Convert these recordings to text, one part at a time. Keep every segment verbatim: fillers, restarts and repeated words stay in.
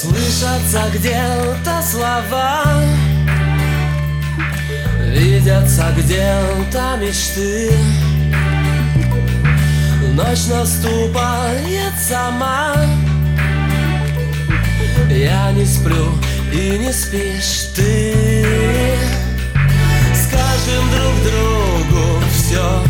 Слышатся где-то слова, видятся где-то мечты. Ночь наступает сама, я не сплю и не спишь ты. Скажем друг другу все,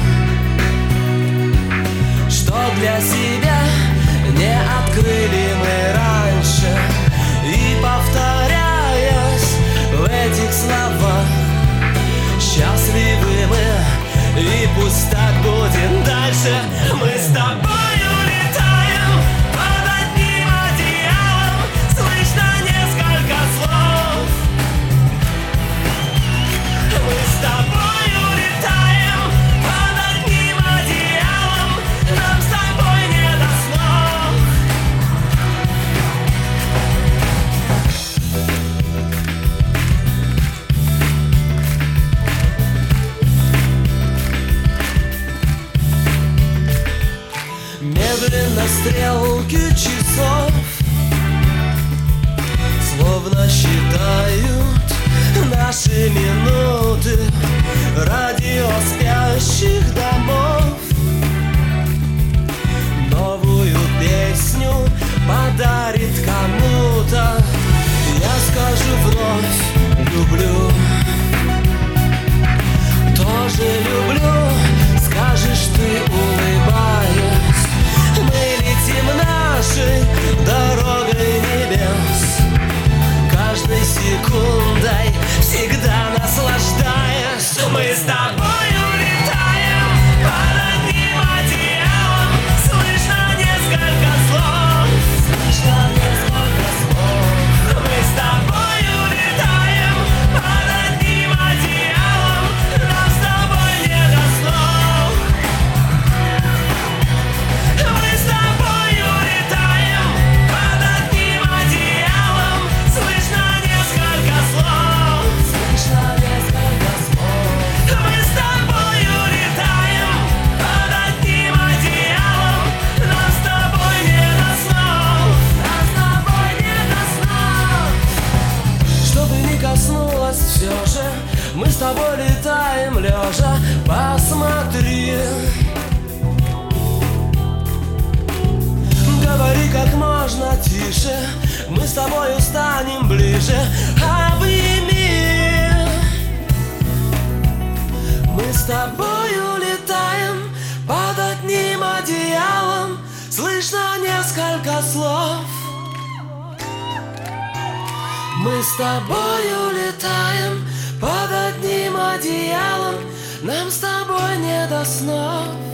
что для себя не открыли мы раньше. И повторяясь в этих словах, счастливы мы, и пусть так будет дальше. Мы с тобою летаем под одним одеялом, слышно несколько слов. Мы с тобою летаем под одним одеялом, нам с тобой не до слов. Медленно стрелки часов словно считают наши минуты. Радио спящих домов новую песню подарит кому-то. Я скажу вновь люблю, тоже люблю. Скажешь ты, улыбаясь, мы летим нашей дорогой небес, каждой секундой всегда наслаждаясь. Мы с тобою летаем под одним одеялом, слышно несколько слов. Слышно несколько слов. Мы с тобою летаем под одним одеялом, нам с тобой не до слов. Мы с тобою летаем под одним одеялом, слышно несколько слов. Слышно несколько слов. Мы с тобою летаем под одним одеялом, нам с тобой не до снов. Нам с тобой не до снов. Чтобы не коснулось все же, мы с тобой летаем лежа. Посмотри, говори как можно тише, мы с тобою станем ближе. Обними, мы с тобою летаем под одним одеялом, слышно несколько слов. Мы с тобою летаем под одним одеялом, нам с тобой не до снов.